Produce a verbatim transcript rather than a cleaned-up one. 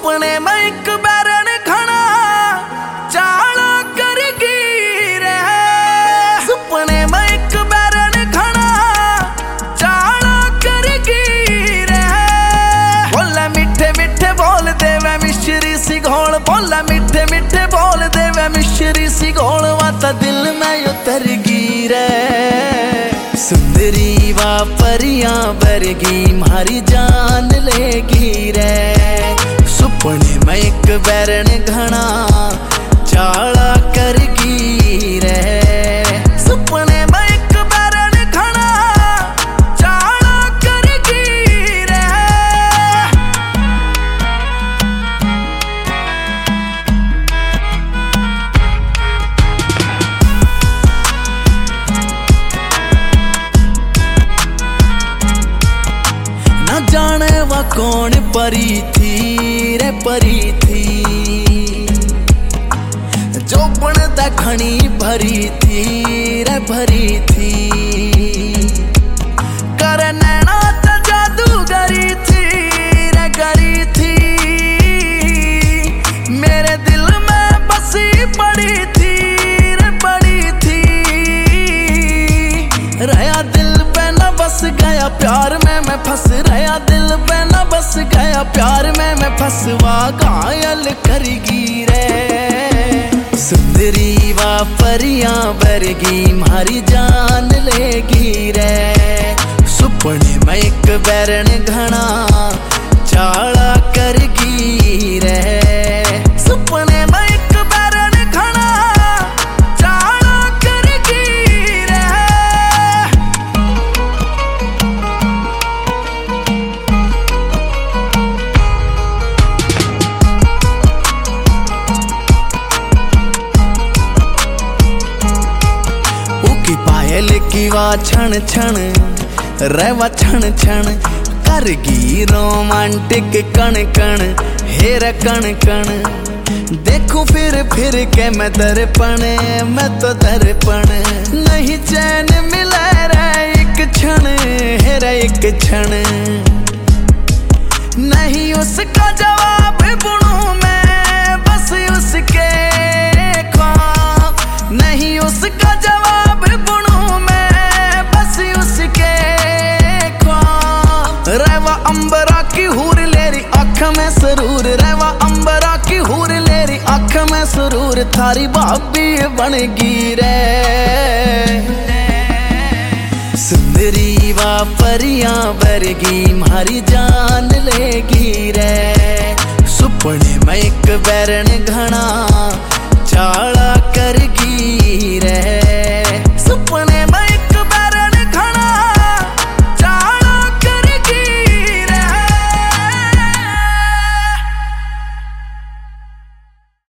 सुपने में एक बैरन घना चाला करगी रे। सुपने में एक बैरन घना चाला करगी रे। बोला मीठे मीठे बोल दे वे मिश्री सी घोल, बोला मीठे मीठे बोल दे वे मिश्री सी घोल, वाता दिल में उतर गी रे। सुंदरी वा परियां वर्गी मारी जान लेगी रे। सुपने में एक बैरन घना चाला करगी रे। सुपने में एक बैरन घना चाला करगी रे। न जाने वा कौन परी थी रे परी थी, जो बन दखनी भरी थी रे भरी थी। कर नैना च जादूगरी थी रे गरी थी। मेरे दिल में बसी पड़ी थी रे पड़ी थी। रहा दिल पे न बस गया प्यार में मैं फंस, रहा दिल पे न बस गया प्यार में मैं फंसवा घायल करगी रे। सुंदरी वा परियां वर्गी मारी जान लेगी रे। सुपने में एक बैरन घना चाला करगी रे। सुपने में एक बैरन घना चाला करगी रे। पायल की वा छण छण रेवा छण छण करगी रोमांटिक कण कण हेर कण कण। देखूं फिर फिर के मैं दर्पण, मैं तो दर्पण। नहीं चैन मिले रे एक क्षण हेरा एक क्षण। नहीं उसका जवाब बुनूं मैं बस उसके ख्वाब। नहीं उसका जवाब बुनूं मैं बस उसके ख्वाब। रेवा अंबरा की हूर लेरी आँख में सरूर, रेवा अंबरा की हूर लेरी आँख में सरूर। थारी भाभी बनगी रे। सुंदरी वा परियां वर्गी मारी जान लेगी रे। सुपने में एक बैरन घना चाला करगी रे।